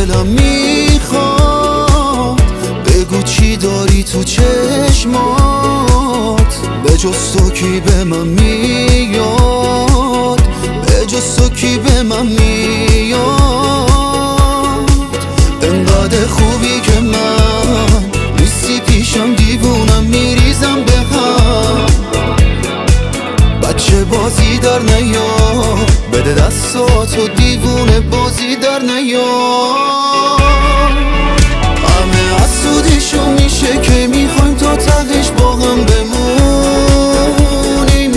دلم میخواد بگو چی داری تو چشمات، به جز تو کی به من میاد، به جز تو کی به من میاد. انقدر خوبی که من نیستی پیشم، دیوونم میریزم به هم. بچه بازی در نیا، بده دستاتو دیوونه بازی در نیا. همه حسودیشو میشه که میخوایم تا تهش با هم بمونیم.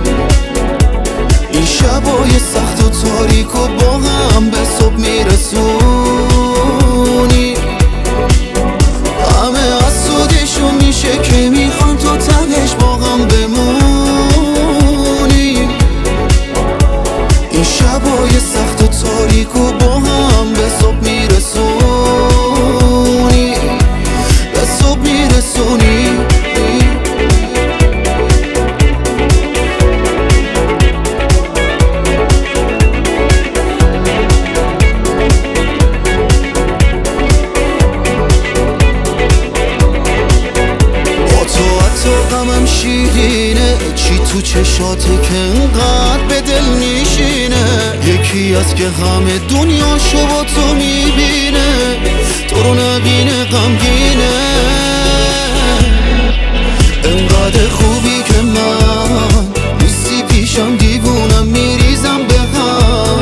این شبای سخت و تاریک و با هم به صبح میرسونیم. همه حسودیشو میشه که میخوایم تا تهش با هم بمونیم. این شبای سخت و تاریک و با هم به صبح میرسونی، به صبح میرسونی. با تو حتی غمم شیرینه، چی تو چشاته که انقدر به دل میشینه. یکی از که همه دنیاشو با تو میبینه، تو رو نبینه غمگینه. انقدر خوبی که من نیستی پیشم، دیوونم میریزم به هم.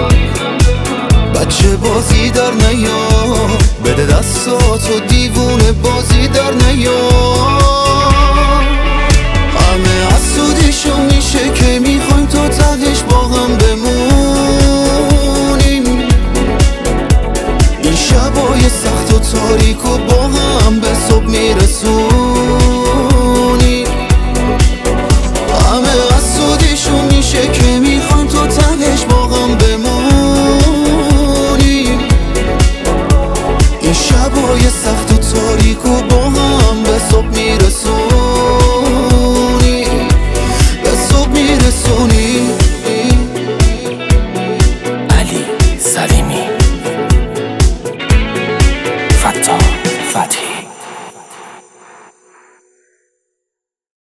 بچه بازی در نیا، بده دستاتو دیوونه بازی در نیا. همه حسودیشو میشه که میخوایم تا تهش با هم بمونیم. این شبای سخت و تاریک و با هم به صبح میرسونیم.